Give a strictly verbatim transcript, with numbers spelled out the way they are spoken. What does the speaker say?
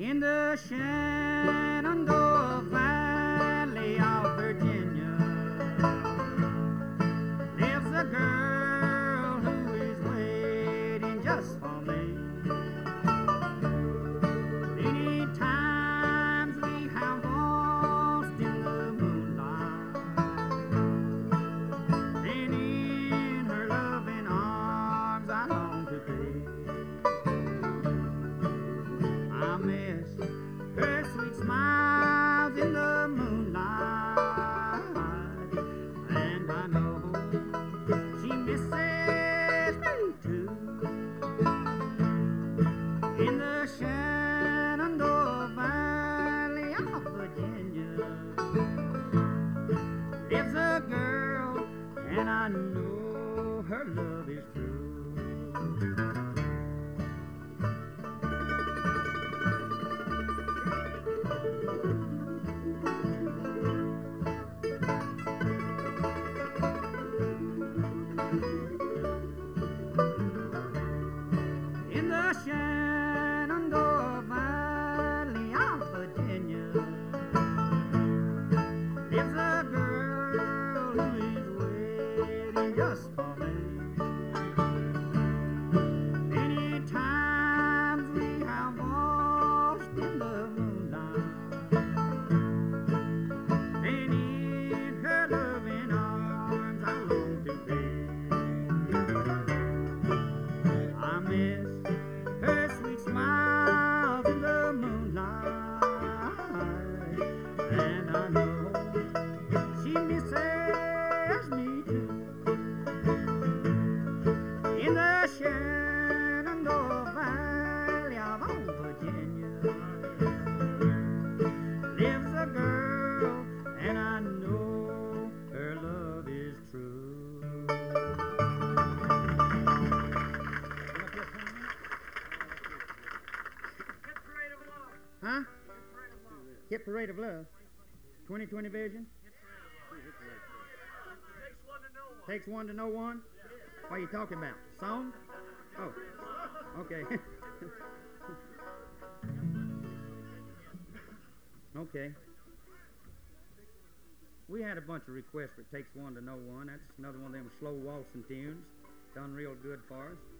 In the Shenandoah Valley of Virginia lives a girl who is waiting just for me. Many times we have waltzed in the moonlight, and in her loving arms I long to be. I miss her sweet smiles in the moonlight, and I know she misses me too. In the Shenandoah Valley of Virginia lives a girl, and I know her love is true. In the Shenandoah Valley of Virginia lives a girl who is waiting just for me. Many times we have waltzed in the moonlight, and in her loving arms I long to be. I miss her sweet smiles in the moonlight, and I know she misses me too. In the Shenandoah Valley of old Virginia lives a girl, and I know her love is true. Huh? Hit Parade of Love. twenty twenty Vision. Takes one to know one. What are you talking about? Song? Oh, okay. Okay. We had a bunch of requests for Takes One to Know One. That's another one of them slow waltzing tunes. Done real good for us.